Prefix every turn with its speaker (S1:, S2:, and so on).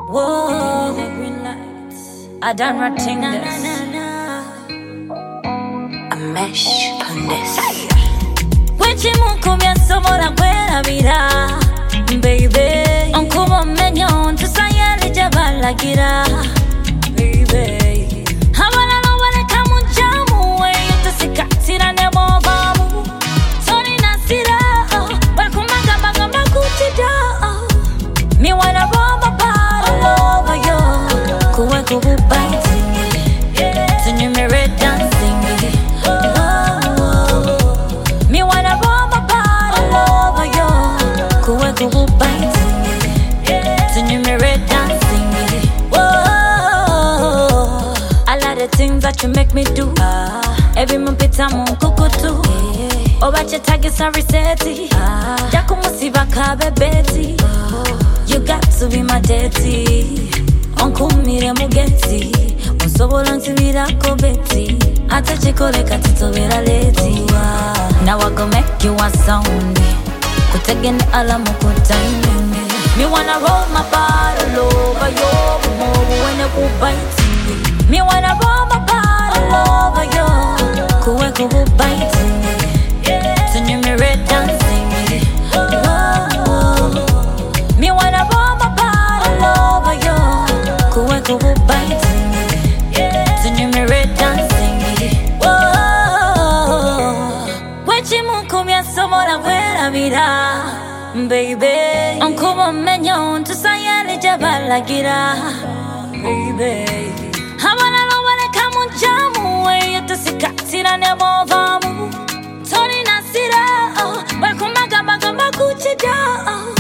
S1: Whoa, green lights. I done rotting this.
S2: A mesh on this.
S1: Wechi mukumya somo la kwerabira, baby. Onkuba menyo tusayali jabalagira, baby. Habalalo baleka mu jamu we tusikatira ne bobamu. Toni nasira, balkumaga bagamba kutida. Me wanna roll my body over you. Kuwe kubu biting, singing me red dancing. Me wanna roll my body over you. Kuwe kubu biting, singing me red dancing. Whoa, I like the things that you make me do. Every month it's a moon kukutu. Obache tagi sorry seti. Jakumusiba kabe beti. You got to be my daddy. Uncle mire mugeti. Unsobola nsibira ko beti. Ata chikole katitobera leti. Now I go make you a sound. Kutegene alamu kutaiming. Me wanna roll my bottle over you. When you bite. Me wanna roll my bottle over you. Kuwe kubu biting. Singing me red dancing. Me wanna roll my bottle over you. Kuwe kubu biting. Singing me red dancing. Whoa, wechi mukumya somo la kwerabira, baby. Onkuba menyo tusayali jabalagira, baby. Habalalo baleka mu jamu we tusikatira ne bobamu. Toni nasira, balkumaga bagamba kutida.